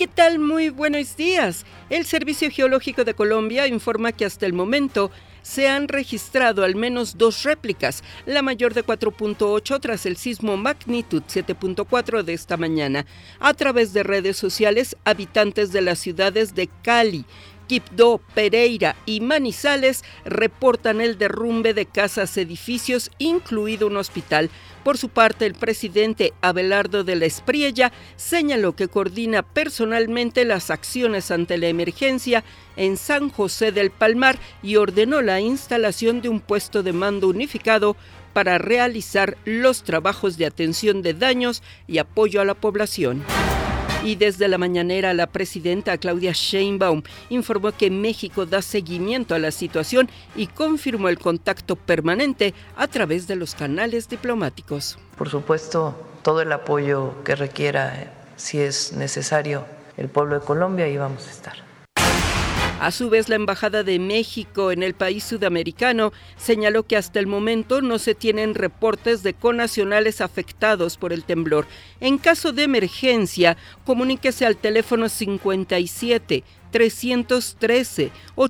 ¿qué tal? Muy buenos días. El Servicio Geológico de Colombia informa que hasta el momento se han registrado al menos 2 réplicas, la mayor de 4.8 tras el sismo magnitud 7.4 de esta mañana. A través de redes sociales, habitantes de las ciudades de Cali, Quibdó, Pereira y Manizales reportan el derrumbe de casas, edificios, incluido un hospital. Por su parte, el presidente Abelardo de la Espriella señaló que coordina personalmente las acciones ante la emergencia en San José del Palmar y ordenó la instalación de un puesto de mando unificado para realizar los trabajos de atención de daños y apoyo a la población. Y desde la mañanera, la presidenta Claudia Sheinbaum informó que México da seguimiento a la situación y confirmó el contacto permanente a través de los canales diplomáticos. Por supuesto, todo el apoyo que requiera, si es necesario, el pueblo de Colombia, ahí vamos a estar. A su vez, la Embajada de México en el país sudamericano señaló que hasta el momento no se tienen reportes de connacionales afectados por el temblor. En caso de emergencia, comuníquese al teléfono 57 313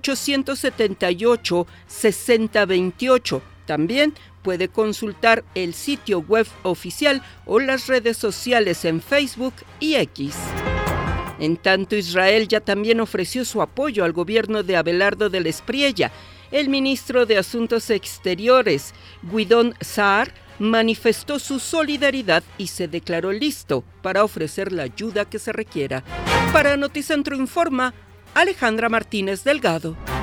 878 6028. También puede consultar el sitio web oficial o las redes sociales en Facebook y X. En tanto, Israel ya también ofreció su apoyo al gobierno de Abelardo de la Espriella. El ministro de Asuntos Exteriores, Gideon Sa'ar, manifestó su solidaridad y se declaró listo para ofrecer la ayuda que se requiera. Para Noticentro Informa, Alejandra Martínez Delgado.